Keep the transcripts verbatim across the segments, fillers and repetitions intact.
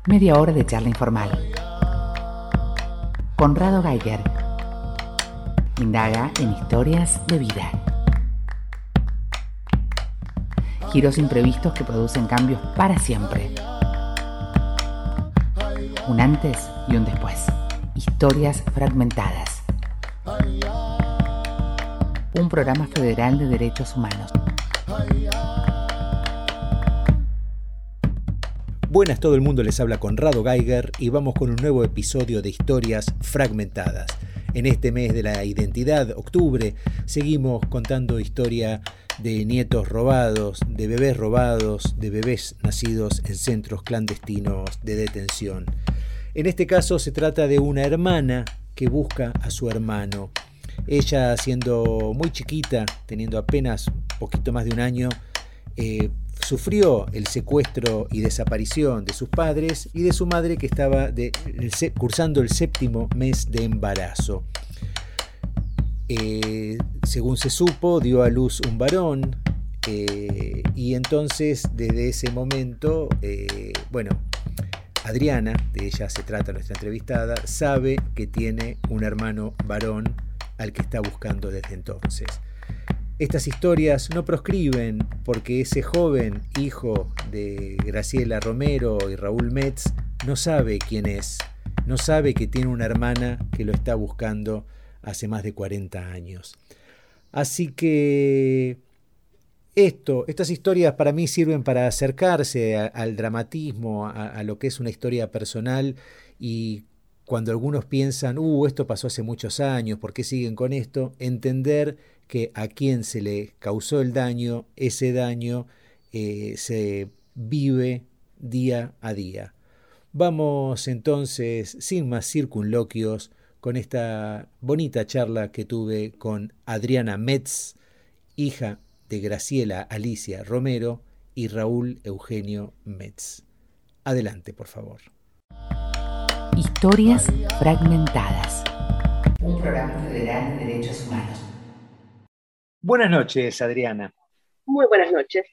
Media hora de charla informal. Conrado Geiger indaga en historias de vida. Giros imprevistos que producen cambios para siempre. Un antes y un después. Historias fragmentadas. Un programa federal de derechos humanos. Buenas, todo el mundo, les habla Conrado Geiger y vamos con un nuevo episodio de Historias Fragmentadas. En este mes de la identidad, octubre, seguimos contando historia de nietos robados, de bebés robados, de bebés nacidos en centros clandestinos de detención. En este caso se trata de una hermana que busca a su hermano. Ella, siendo muy chiquita, teniendo apenas un poquito más de un año, eh, sufrió el secuestro y desaparición de sus padres y de su madre, que estaba de, el, cursando el séptimo mes de embarazo. Eh, según se supo, dio a luz un varón eh, y entonces desde ese momento, eh, bueno, Adriana, de ella se trata nuestra entrevistada, sabe que tiene un hermano varón al que está buscando desde entonces. Estas historias no proscriben porque ese joven hijo de Graciela Romero y Raúl Metz no sabe quién es, no sabe que tiene una hermana que lo está buscando hace más de cuarenta años. Así que esto, estas historias para mí sirven para acercarse a, al dramatismo, a, a lo que es una historia personal, y cuando algunos piensan, uh, esto pasó hace muchos años, ¿por qué siguen con esto? Entender que a quien se le causó el daño, ese daño eh, se vive día a día. Vamos entonces, sin más circunloquios, con esta bonita charla que tuve con Adriana Metz, hija de Graciela Alicia Romero y Raúl Eugenio Metz. Adelante, por favor. Historias fragmentadas. Un programa federal de derechos humanos. Buenas noches, Adriana. Muy buenas noches.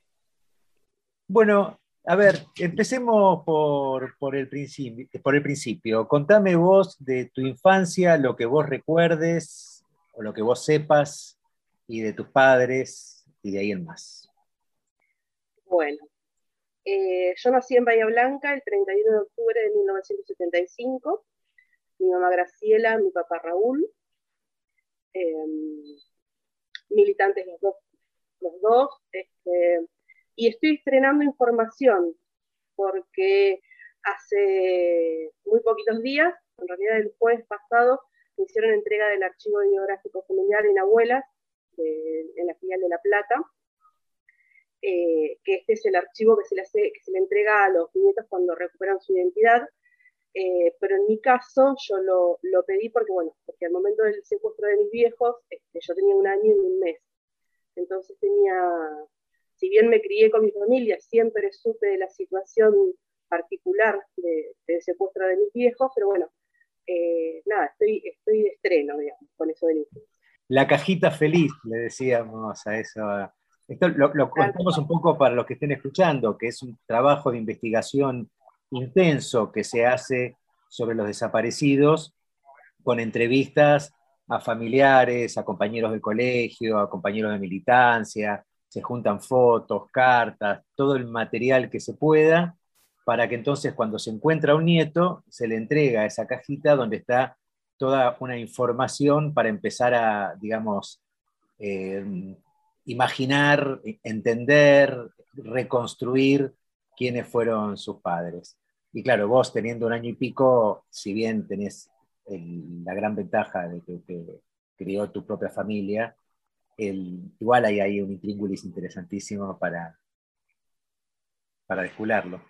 Bueno, a ver, empecemos por, por, el principio, por el principio. Contame vos de tu infancia, lo que vos recuerdes o lo que vos sepas, y de tus padres, y de ahí en más. Bueno, eh, yo nací en Bahía Blanca el treinta y uno de octubre de mil novecientos setenta y cinco. Mi mamá Graciela, mi papá Raúl. Eh, militantes los dos, los dos este, y estoy estrenando información porque hace muy poquitos días, en realidad el jueves pasado, me hicieron entrega del archivo bibliográfico familiar en Abuelas, de, en la filial de La Plata, eh, que este es el archivo que se, le hace, que se le entrega a los nietos cuando recuperan su identidad. Eh, pero en mi caso yo lo, lo pedí porque, bueno, porque al momento del secuestro de mis viejos, este, yo tenía un año y un mes. Entonces tenía, si bien me crié con mi familia, siempre supe de la situación particular de, del secuestro de mis viejos, pero bueno, eh, nada, estoy, estoy de estreno, digamos, con eso del infancia. La cajita feliz, le decíamos a eso. Esto lo, lo contamos un poco para los que estén escuchando, que es un trabajo de investigación intenso que se hace sobre los desaparecidos, con entrevistas a familiares, a compañeros de colegio, a compañeros de militancia, se juntan fotos, cartas, todo el material que se pueda, para que entonces cuando se encuentra un nieto, se le entrega esa cajita donde está toda una información para empezar a, digamos, eh, imaginar, entender, reconstruir quiénes fueron sus padres. Y claro, vos teniendo un año y pico, si bien tenés el, la gran ventaja de que te crió tu propia familia, el, igual hay ahí un intríngulis interesantísimo para, para descularlo.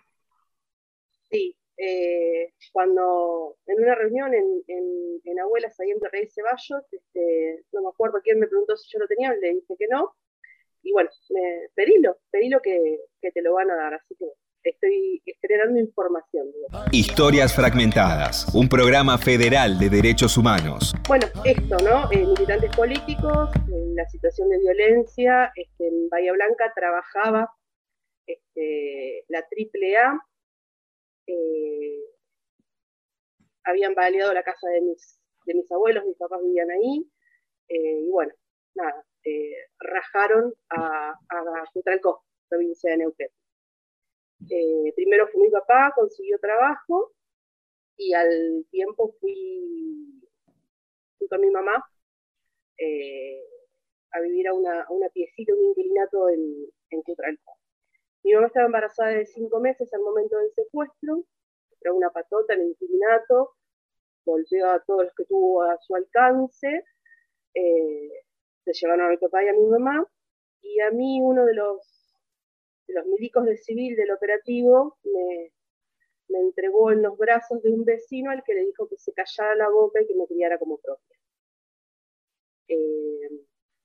Sí, eh, cuando en una reunión en, en, en Abuelas, ahí en Rey Ceballos, este, no me acuerdo quién me preguntó si yo lo tenía, le dije que no, y bueno, me, pedilo, pedilo que, que te lo van a dar, así que estoy generando información. Digamos. Historias Fragmentadas, un programa federal de derechos humanos. Bueno, esto, ¿no? Eh, militantes políticos, en la situación de violencia, este, en Bahía Blanca trabajaba este, la triple A, eh, habían baleado la casa de mis, de mis abuelos, mis papás vivían ahí, eh, y bueno, nada, eh, rajaron a, a Cutralcó, provincia de Neuquén. Eh, primero fue mi papá, consiguió trabajo, y al tiempo fui, fui con mi mamá eh, a vivir a una, a una piecita, un inquilinato en, en Cutralcó. Mi mamá estaba embarazada de cinco meses al momento del secuestro, era una patota en el inquilinato, golpeó a todos los que tuvo a su alcance, eh, se llevaron a mi papá y a mi mamá, y a mí uno de los, de los milicos del civil del operativo me, me entregó en los brazos de un vecino al que le dijo que se callara la boca y que me criara como propia. Eh,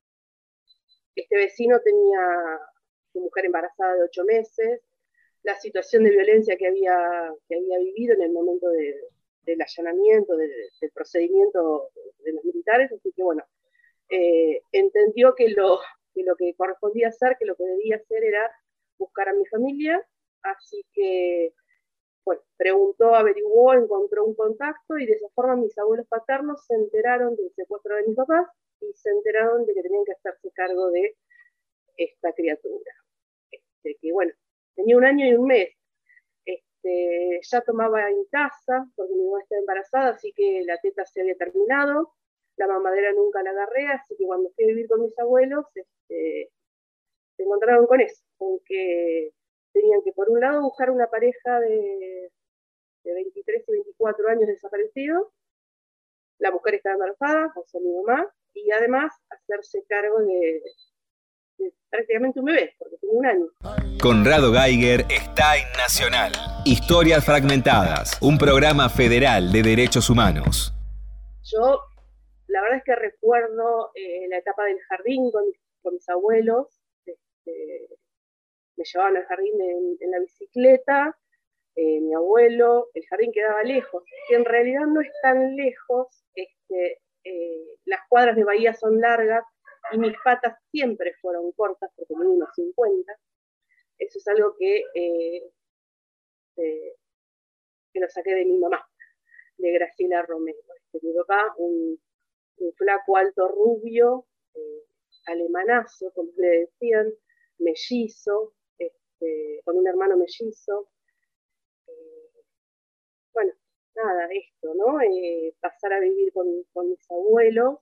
este vecino tenía una mujer embarazada de ocho meses, la situación de violencia que había, que había vivido en el momento de, del allanamiento, de, del procedimiento de los militares, así que bueno, eh, entendió que lo, que lo que correspondía hacer, que lo que debía hacer era buscar a mi familia, así que bueno, preguntó, averiguó, encontró un contacto y de esa forma mis abuelos paternos se enteraron del secuestro de mis papás y se enteraron de que tenían que hacerse cargo de esta criatura. Este, que bueno, tenía un año y un mes. Este, ya tomaba en casa, porque mi mamá estaba embarazada, así que la teta se había terminado, la mamadera nunca la agarré, así que cuando fui a vivir con mis abuelos, este, se encontraron con eso, con que tenían que por un lado buscar una pareja de, de veintitrés y veinticuatro años desaparecidos, la mujer estaba embarazada, o sea mi mamá, y además hacerse cargo de, de prácticamente un bebé, porque tenía un año. Conrado Geiger está en Nacional. Historias fragmentadas, un programa federal de derechos humanos. Yo, la verdad es que recuerdo eh, la etapa del jardín con, con mis abuelos, este, me llevaban al jardín en, en la bicicleta, eh, mi abuelo, el jardín quedaba lejos, que en realidad no es tan lejos, este, eh, las cuadras de Bahía son largas y mis patas siempre fueron cortas, porque tenía unos cincuenta. Eso es algo que, eh, eh, que lo saqué de mi mamá, de Graciela Romero. Este, mi papá, un, un flaco alto rubio, eh, alemanazo, como le decían, mellizo, este, con un hermano mellizo. Eh, bueno, nada, esto, ¿no? Eh, pasar a vivir con, con mis abuelos,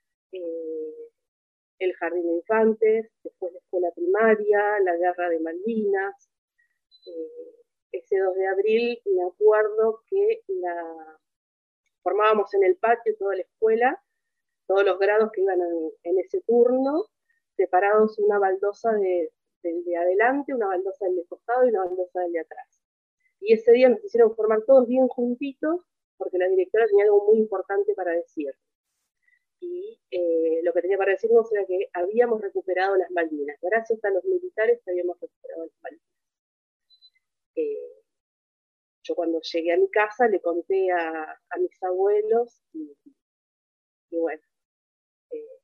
eh, el jardín de infantes, después la escuela primaria, la guerra de Malvinas. Eh, ese dos de abril me acuerdo que la formábamos en el patio toda la escuela, todos los grados que iban en, en ese turno, separados una baldosa de, del de adelante, una baldosa del de costado y una baldosa del de atrás. Y ese día nos hicieron formar todos bien juntitos, porque la directora tenía algo muy importante para decir. Y eh, lo que tenía para decirnos era que habíamos recuperado las Malvinas. Gracias a los militares habíamos recuperado las Malvinas. Eh, yo cuando llegué a mi casa le conté a, a mis abuelos y, y bueno, eh,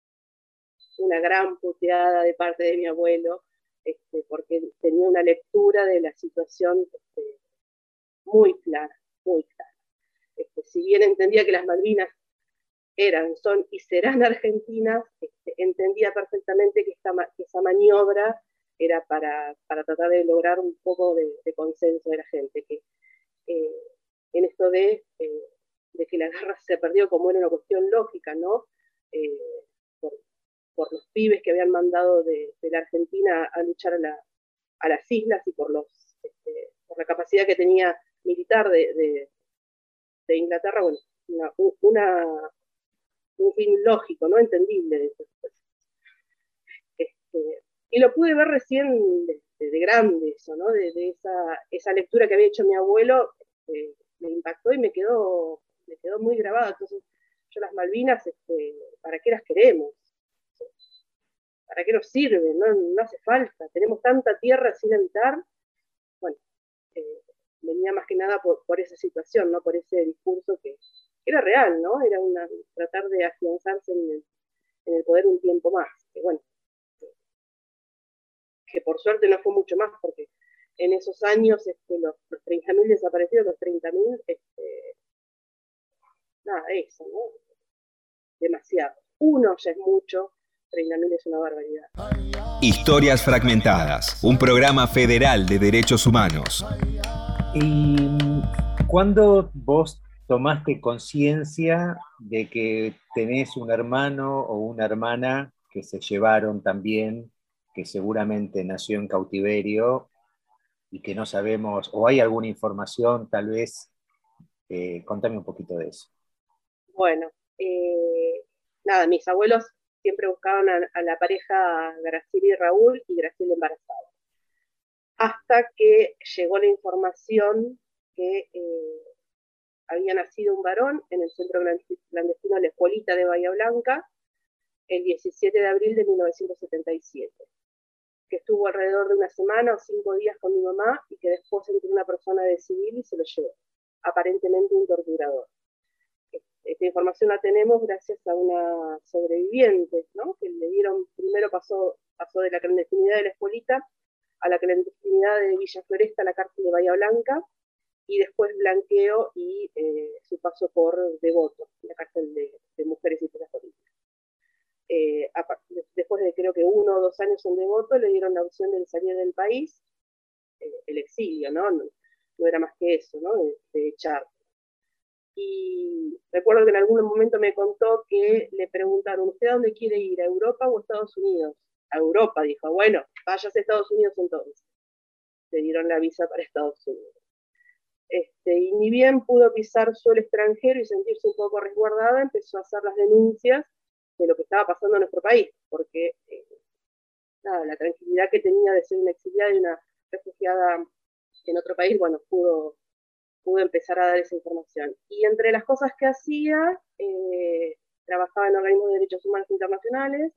una gran puteada de parte de mi abuelo, este, porque tenía una lectura de la situación este, muy clara, muy clara. Este, si bien entendía que las Malvinas eran, son y serán argentinas, este, entendía perfectamente que, esta, que esa maniobra era para, para tratar de lograr un poco de, de consenso de la gente, que eh, en esto de, eh, de que la guerra se perdió como era una cuestión lógica, ¿no? Eh, por, por los pibes que habían mandado de, de la Argentina a luchar a, la, a las islas y por, los, este, por la capacidad que tenía militar de, de, de Inglaterra, bueno, una, una, un fin lógico, ¿no? Entendible de esas cosas. Este, y lo pude ver recién de, de, de grande eso, ¿no? De, de esa, esa lectura que había hecho mi abuelo, eh, me impactó y me quedó, me quedó muy grabado. Entonces, yo las Malvinas, este, ¿para qué las queremos? ¿Para qué nos sirven? No, no hace falta. Tenemos tanta tierra sin habitar. Bueno, eh, venía más que nada por, por esa situación, ¿no? Por ese discurso que era real, ¿no? Era una, tratar de afianzarse en el, en el poder un tiempo más. Que bueno, que por suerte no fue mucho más, porque en esos años este, los, los treinta mil desaparecidos, los treinta mil, este, nada, eso, ¿no? Demasiado. Uno ya es mucho, treinta mil es una barbaridad. Historias Fragmentadas, un programa federal de derechos humanos. ¿Y cuándo vos tomaste conciencia de que tenés un hermano o una hermana que se llevaron también, que seguramente nació en cautiverio y que no sabemos, o hay alguna información tal vez? Eh, contame un poquito de eso. Bueno, eh, nada, mis abuelos siempre buscaban a, a la pareja Graciela y Raúl, y Graciela embarazada. Hasta que llegó la información que eh, había nacido un varón en el centro clandestino La Escuelita de Bahía Blanca el diecisiete de abril de mil novecientos setenta y siete, que estuvo alrededor de una semana o cinco días con mi mamá y que después entró una persona de civil y se lo llevó, aparentemente un torturador. Esta información la tenemos gracias a una sobreviviente, ¿no? Que le dieron, primero pasó, pasó de la clandestinidad de La Escuelita a la clandestinidad de Villa Floresta, a la cárcel de Bahía Blanca, y después blanqueo y eh, su paso por Devoto, la cárcel de, de mujeres y presas políticas. Eh, después de creo que uno o dos años en Devoto, le dieron la opción de salir del país, eh, el exilio, ¿no? ¿no? No era más que eso, ¿no? De, de echar. Y recuerdo que en algún momento me contó que le preguntaron, ¿usted a dónde quiere ir? ¿A Europa o a Estados Unidos? A Europa, dijo. Bueno, váyase a Estados Unidos entonces. Le dieron la visa para Estados Unidos. Este, y ni bien pudo pisar suelo extranjero y sentirse un poco resguardada, empezó a hacer las denuncias de lo que estaba pasando en nuestro país, porque eh, nada, la tranquilidad que tenía de ser una exiliada y una refugiada en otro país, bueno, pudo, pudo empezar a dar esa información. Y entre las cosas que hacía, eh, trabajaba en organismos de derechos humanos internacionales,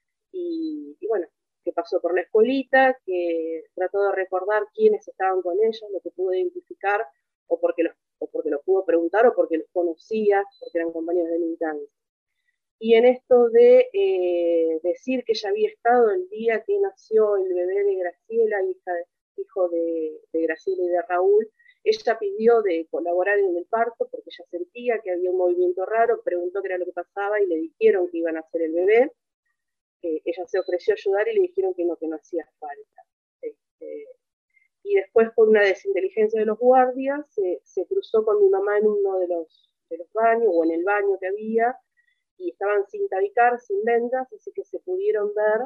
y, y bueno, que pasó por La Escuelita, que trató de recordar quiénes estaban con ellos, lo que pudo identificar, o porque los, o porque los pudo preguntar, o porque los conocía, porque eran compañeros de militancia. Y en esto de eh, decir que ella había estado el día que nació el bebé de Graciela, hija, hijo de, de Graciela y de Raúl, ella pidió de colaborar en el parto porque ella sentía que había un movimiento raro, preguntó qué era lo que pasaba y le dijeron que iban a hacer el bebé. Eh, ella se ofreció a ayudar y le dijeron que no, que no hacía falta. Este, y después, por una desinteligencia de los guardias, se, se cruzó con mi mamá en uno de los, de los baños, o en el baño que había, y estaban sin tabicar, sin vendas, así que se pudieron ver,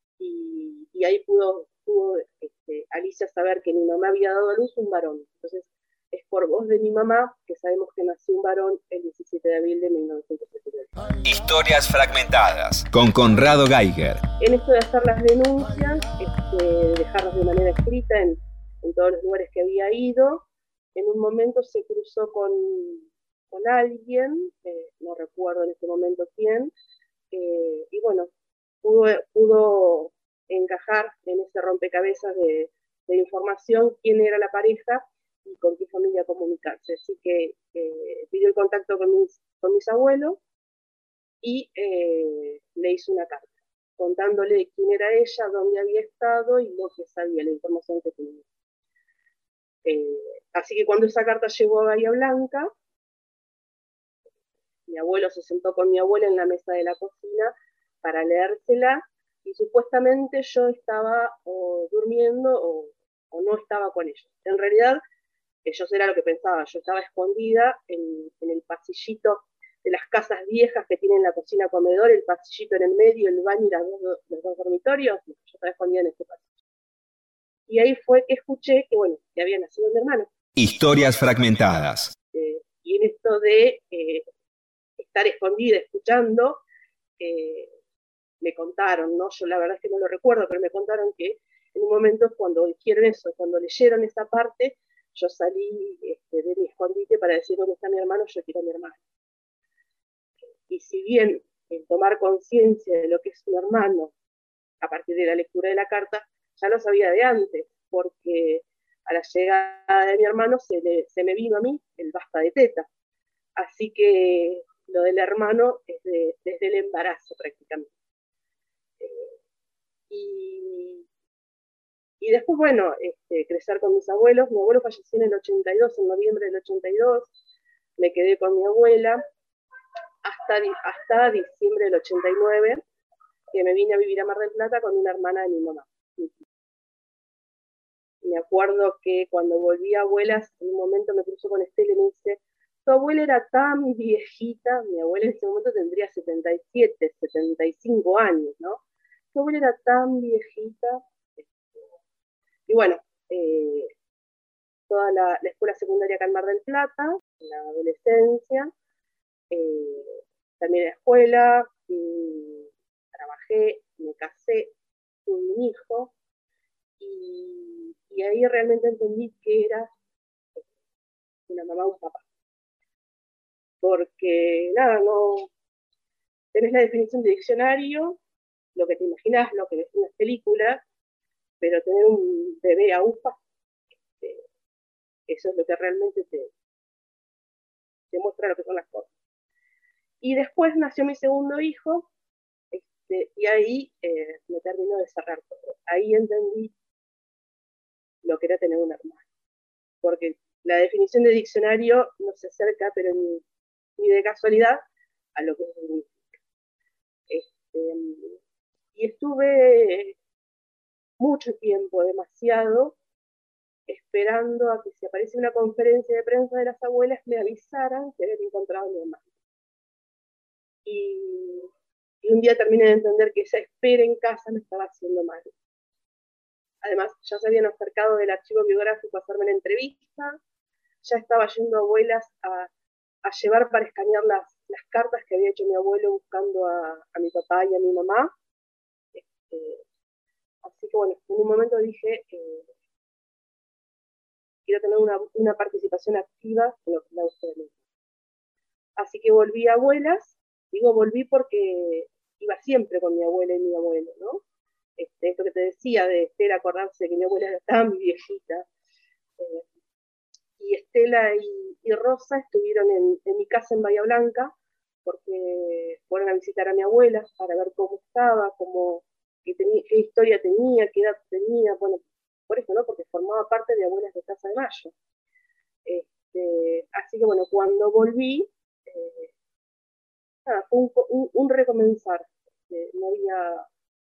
y, y ahí pudo, pudo este, Alicia saber que mi mamá había dado a luz un varón. Entonces, es por voz de mi mamá que sabemos que nació un varón el diecisiete de abril de mil novecientos setenta y ocho. Historias Fragmentadas, con Conrado Geiger. En esto de hacer las denuncias, este, dejarlas de manera escrita en, en todos los lugares que había ido, en un momento se cruzó con, con alguien, eh, no recuerdo en este momento quién, eh, y bueno, pudo, pudo encajar en ese rompecabezas de, de información quién era la pareja y con qué familia comunicarse. Así que eh, pidió el contacto con mis, con mis abuelos y eh, le hizo una carta contándole quién era ella, dónde había estado y lo que sabía, la información que tenía. Eh, así que cuando esa carta llegó a Bahía Blanca, mi abuelo se sentó con mi abuela en la mesa de la cocina para leérsela, y supuestamente yo estaba o durmiendo o, o no estaba con ellos. En realidad, ellos era lo que pensaba, yo estaba escondida en, en el pasillito de las casas viejas que tienen la cocina comedor, el pasillito en el medio, el baño y las dos, los dos dormitorios. Yo estaba escondida en este pasillo. Y ahí fue que escuché que, bueno, que había nacido mi hermano. Historias Fragmentadas. Eh, y en esto de eh, estar escondida escuchando, eh, me contaron, ¿no? Yo la verdad es que no lo recuerdo, pero me contaron que en un momento cuando dijeron eso, cuando leyeron esa parte, yo salí este, de mi escondite para decir dónde está mi hermano, yo quiero a mi hermano. Y si bien el tomar conciencia de lo que es un hermano a partir de la lectura de la carta, ya lo sabía de antes, porque a la llegada de mi hermano se, le, se me vino a mí el basta de teta. Así que lo del hermano es de, desde el embarazo prácticamente. Eh, y, y después, bueno, este, crecer con mis abuelos. Mi abuelo falleció en el ochenta y dos, en noviembre del ochenta y dos. Me quedé con mi abuela. hasta, hasta diciembre del ochenta y nueve, que me vine a vivir a Mar del Plata con una hermana de mi mamá. Me acuerdo que cuando volví a abuelas, en un momento me cruzó con Estela y me dice, tu abuela era tan viejita, mi abuela en ese momento tendría setenta y siete, setenta y cinco años, ¿no? Tu abuela era tan viejita. Y bueno, eh, toda la, la escuela secundaria acá en Mar del Plata, la adolescencia, eh, también la escuela, y trabajé, me casé, tuve un hijo, y, y ahí realmente entendí que era una mamá o un papá. Porque, nada, no tenés la definición de diccionario, lo que te imaginas, lo que ves en las películas, pero tener un bebé a upa, eh, eso es lo que realmente te, te muestra lo que son las cosas. Y después nació mi segundo hijo, este, y ahí eh, me terminó de cerrar todo. Ahí entendí lo que era tener un hermano. Porque la definición de diccionario no se acerca, pero ni, ni de casualidad, a lo que significa. Este, y estuve mucho tiempo, demasiado, esperando a que si aparece una conferencia de prensa de las abuelas me avisaran que habían encontrado a mi hermano. Y, y un día terminé de entender que esa espera en casa me estaba haciendo mal. Además, ya se habían acercado del archivo biográfico a hacerme la entrevista, ya estaba yendo a abuelas a, a llevar para escanear las, las cartas que había hecho mi abuelo buscando a, a mi papá y a mi mamá. Este, así que bueno, en un momento dije, eh, quiero tener una, una participación activa en lo que es la búsqueda de mi. Así que volví a abuelas, digo volví porque iba siempre con mi abuela y mi abuelo, ¿no? Este, esto que te decía de Estela, acordarse de que mi abuela era tan viejita. Eh, y Estela y, y Rosa estuvieron en, en mi casa en Bahía Blanca, porque fueron a visitar a mi abuela para ver cómo estaba, cómo, qué, tenía, qué historia tenía, qué edad tenía, bueno, por eso, ¿no? Porque formaba parte de Abuelas de Casa de Mayo. Este, así que bueno, cuando volví, eh, nada, fue un, un, un recomenzar. Eh, no había,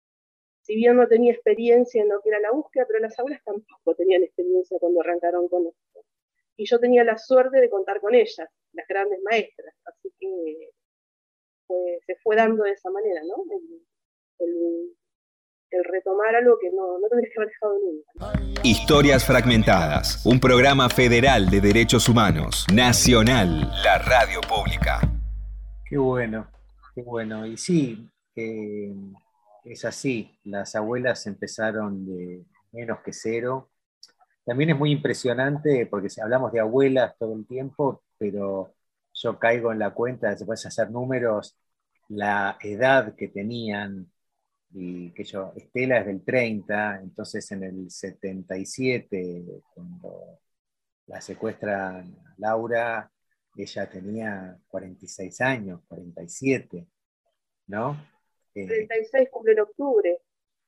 si bien no tenía experiencia en lo que era la búsqueda, pero las abuelas tampoco tenían experiencia cuando arrancaron con esto. Y yo tenía la suerte de contar con ellas, las grandes maestras, así que pues, se fue dando de esa manera, ¿no? El, el, el retomar algo que no, no tendría que haber dejado nunca, ¿no? Historias Fragmentadas, un programa federal de derechos humanos, nacional, la radio pública. Qué bueno, qué bueno. Y sí, eh, es así, las abuelas empezaron de menos que cero. También es muy impresionante, porque si hablamos de abuelas todo el tiempo, pero yo caigo en la cuenta, después de hacer números, la edad que tenían, y que yo, Estela es del treinta, entonces en el setenta y siete, cuando la secuestran a Laura, ella tenía cuarenta y seis años, cuarenta y siete, ¿no? Eh, treinta y seis cumple en octubre.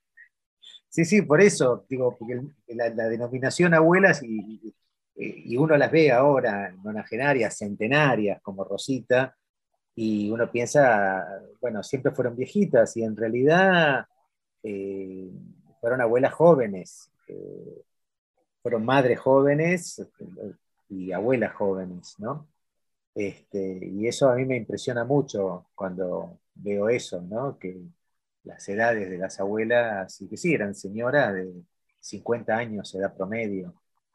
Sí, sí, por eso, digo, porque la, la denominación abuelas, y, y, y uno las ve ahora, nonagenarias, centenarias, como Rosita, y uno piensa, bueno, siempre fueron viejitas, y en realidad eh, fueron abuelas jóvenes, eh, fueron madres jóvenes y abuelas jóvenes, ¿no? Este, y eso a mí me impresiona mucho cuando veo eso, ¿no? Que las edades de las abuelas, y que sí, eran señoras de cincuenta años, edad promedio.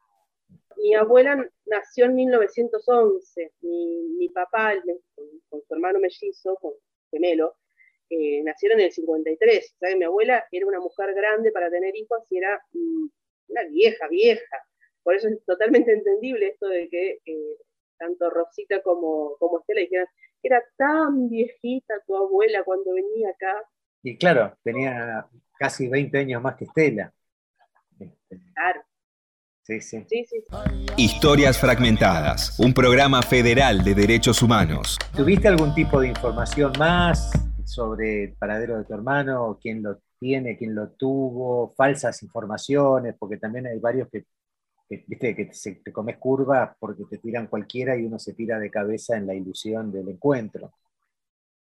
Mi abuela nació en mil novecientos once, mi, mi papá, con, con su hermano mellizo, con gemelo, eh, nacieron en el cincuenta y tres. O sea, que mi abuela era una mujer grande para tener hijos y era mm, una vieja, vieja. Por eso es totalmente entendible esto de que eh, tanto Rosita como, como Estela dijeran, era tan viejita tu abuela cuando venía acá. Y claro, tenía casi veinte años más que Estela. Este, claro. Sí, sí. Sí, sí, sí. Historias Fragmentadas, un programa federal de derechos humanos. ¿Tuviste algún tipo de información más sobre el paradero de tu hermano? ¿Quién lo tiene? ¿Quién lo tuvo? ¿Falsas informaciones? Porque también hay varios que, que viste, que te, te comes curvas porque te tiran cualquiera y uno se tira de cabeza en la ilusión del encuentro.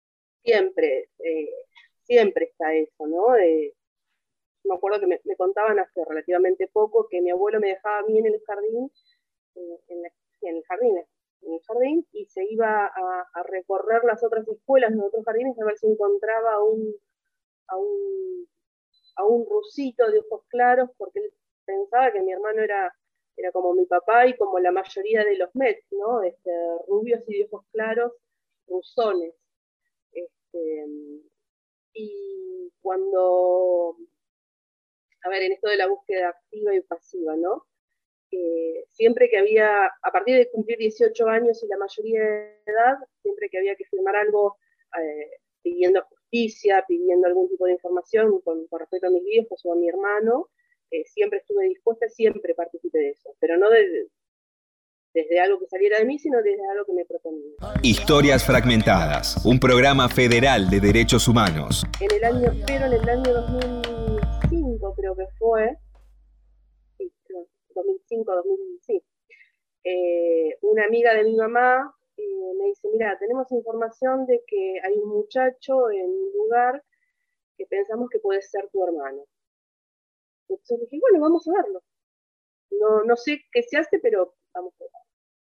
siempre, eh, siempre está eso, ¿no? Eh, me acuerdo que me, me contaban hace relativamente poco que mi abuelo me dejaba a mí en el jardín, eh, en, la, en el jardín, en el jardín, y se iba a, a recorrer las otras escuelas, los otros jardines, a ver si encontraba a un, a un, a un rusito de ojos claros, porque él pensaba que mi hermano era, era como mi papá y como la mayoría de los Mets, ¿no? Este, rubios y de ojos claros, rusones. Este, y cuando, a ver, en esto de la búsqueda activa y pasiva, ¿no? Eh, siempre que había, a partir de cumplir dieciocho años y la mayoría de edad, siempre que había que firmar algo eh, pidiendo justicia, pidiendo algún tipo de información con, con respecto a mis viejos o a mi hermano, eh, siempre estuve dispuesta, siempre participé de eso, pero no de, desde algo que saliera de mí, sino desde algo que me proponía. Historias Fragmentadas, un programa federal de derechos humanos. En el año, pero en el año dos mil cinco creo que fue, sí, dos mil cinco, dos mil, sí, eh, una amiga de mi mamá eh, me dice, mira, tenemos información de que hay un muchacho en un lugar que pensamos que puede ser tu hermano. Entonces dije, bueno, vamos a verlo. No, no sé qué se hace, pero vamos a verlo.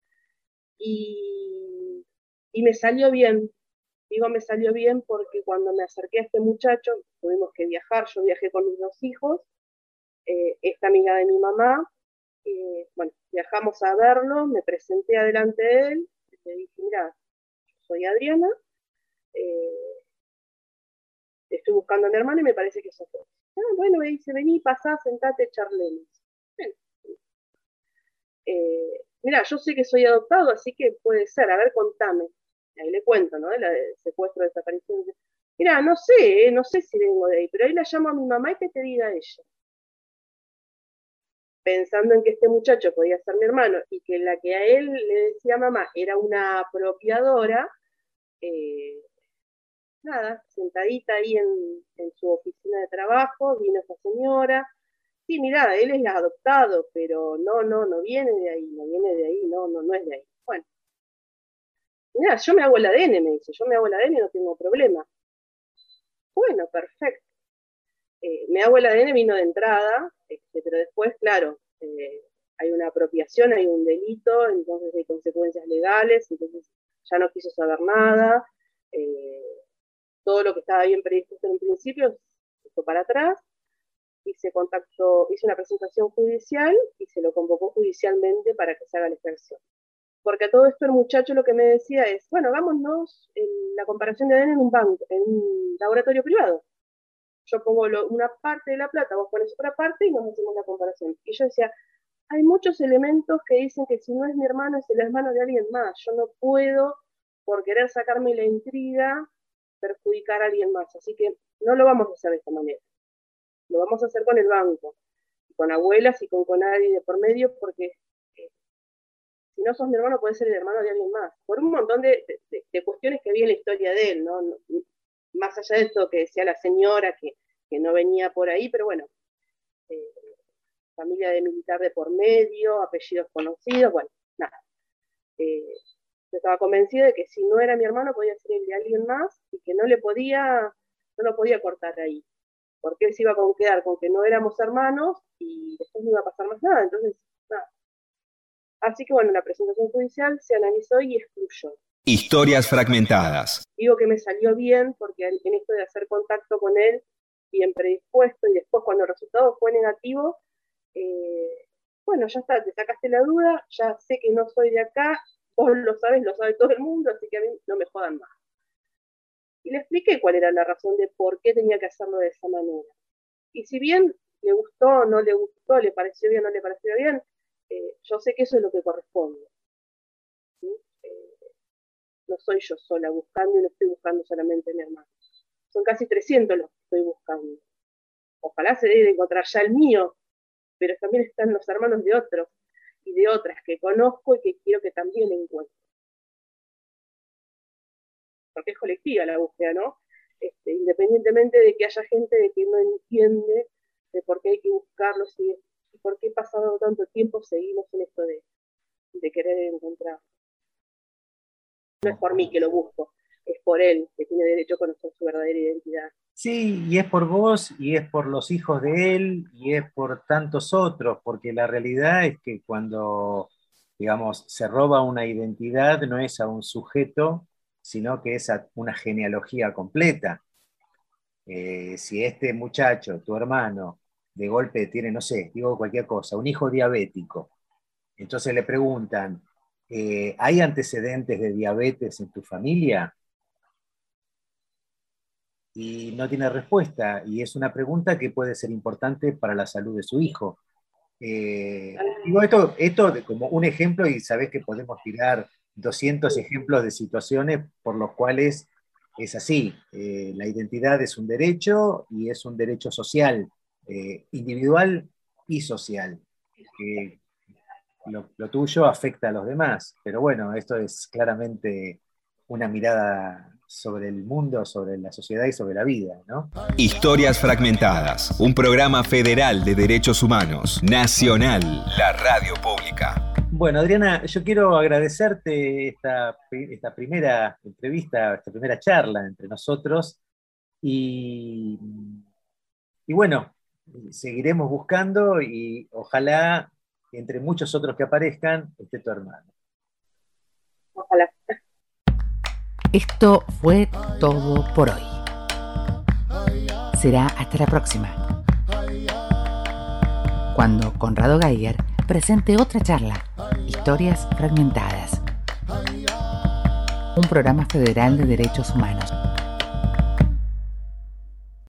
Y, y me salió bien. Digo, me salió bien porque cuando me acerqué a este muchacho, tuvimos que viajar, yo viajé con mis dos hijos, eh, esta amiga de mi mamá, eh, bueno, viajamos a verlo, me presenté adelante de él, le dije, mira, soy Adriana, eh, estoy buscando a mi hermano y me parece que sos vos. Ah, bueno, me dice, vení, pasá, sentate, charlemos. Bueno, eh, mira, yo sé que soy adoptado, así que puede ser, a ver, contame. Ahí le cuento, ¿no? El secuestro, desaparición. Mira, no sé, eh, no sé si vengo de ahí, pero ahí la llamo a mi mamá y que te diga ella. Pensando en que este muchacho podía ser mi hermano y que la que a él le decía mamá era una apropiadora, eh, nada, sentadita ahí en, en su oficina de trabajo, vino esa señora. Sí, mira, él es adoptado, pero no, no, no viene de ahí, no viene de ahí, no, no, no es de ahí. Bueno, mira, yo me hago el A D N, me dice, yo me hago el A D N y no tengo problema. Bueno, perfecto. Eh, me hago el A D N, vino de entrada, este, pero después, claro, eh, hay una apropiación, hay un delito, entonces hay consecuencias legales, entonces ya no quiso saber nada, eh, todo lo que estaba bien predispuesto en un principio se fue para atrás, y se contactó, hizo una presentación judicial y se lo convocó judicialmente para que se haga la extracción. Porque a todo esto el muchacho lo que me decía es, bueno, hagámonos la comparación de A D N en un banco, en un laboratorio privado. Yo pongo lo, una parte de la plata, vos pones otra parte y nos hacemos la comparación. Y yo decía, hay muchos elementos que dicen que si no es mi hermano, es el hermano de alguien más. Yo no puedo, por querer sacarme la intriga, perjudicar a alguien más. Así que no lo vamos a hacer de esta manera. Lo vamos a hacer con el banco, con abuelas y con, con nadie de por medio, porque eh, si no sos mi hermano, puede ser el hermano de alguien más. Por un montón de, de, de cuestiones que vi en la historia de él, ¿no? no más allá de esto que decía la señora, que, que no venía por ahí, pero bueno, eh, familia de militar de por medio, apellidos conocidos, bueno, nada. Eh, yo estaba convencida de que si no era mi hermano, podía ser el de alguien más, y que no le podía, no lo podía cortar ahí, porque él se iba a quedar con que no éramos hermanos, y después no iba a pasar más nada, entonces, nada. Así que bueno, la presentación judicial se analizó y excluyó. Historias Fragmentadas. Digo que me salió bien porque en esto de hacer contacto con él, bien predispuesto, y después cuando el resultado fue negativo, eh, bueno, ya está, te sacaste la duda, ya sé que no soy de acá, vos lo sabes, lo sabe todo el mundo, así que a mí no me jodan más. Y le expliqué cuál era la razón de por qué tenía que hacerlo de esa manera. Y si bien le gustó, no le gustó, le pareció bien, no le pareció bien, eh, yo sé que eso es lo que corresponde. ¿Sí? Eh, no soy yo sola buscando y no estoy buscando solamente a mi hermano. Son casi trescientos los que estoy buscando. Ojalá se dé de encontrar ya el mío, pero también están los hermanos de otros y de otras que conozco y que quiero que también encuentre. Porque es colectiva la búsqueda, ¿no? Este, independientemente de que haya gente de que no entiende de por qué hay que buscarlos y, y por qué pasado tanto tiempo seguimos en esto de, de querer encontrar. No es por mí que lo busco, es por él, que tiene derecho a conocer su verdadera identidad. Sí, y es por vos, y es por los hijos de él, y es por tantos otros, porque la realidad es que cuando, digamos, se roba una identidad, no es a un sujeto, sino que es a una genealogía completa. Eh, si este muchacho, tu hermano, de golpe tiene, no sé, digo cualquier cosa, un hijo diabético, entonces le preguntan, eh, ¿hay antecedentes de diabetes en tu familia? Y no tiene respuesta, y es una pregunta que puede ser importante para la salud de su hijo. Eh, digo esto, esto como un ejemplo, y sabés que podemos tirar doscientos ejemplos de situaciones por los cuales es así. Eh, la identidad es un derecho, y es un derecho social, eh, individual y social. Que lo, lo tuyo afecta a los demás, pero bueno, esto es claramente una mirada sobre el mundo, sobre la sociedad y sobre la vida, ¿no? Historias Fragmentadas, un programa federal de derechos humanos, nacional, la radio pública. Bueno, Adriana, yo quiero agradecerte esta, esta primera entrevista, esta primera charla entre nosotros, y, y bueno, seguiremos buscando, y ojalá, entre muchos otros que aparezcan, esté tu hermano. Ojalá. Esto fue todo por hoy. Será hasta la próxima, cuando Conrado Geiger presente otra charla, Historias Fragmentadas, un programa federal de derechos humanos.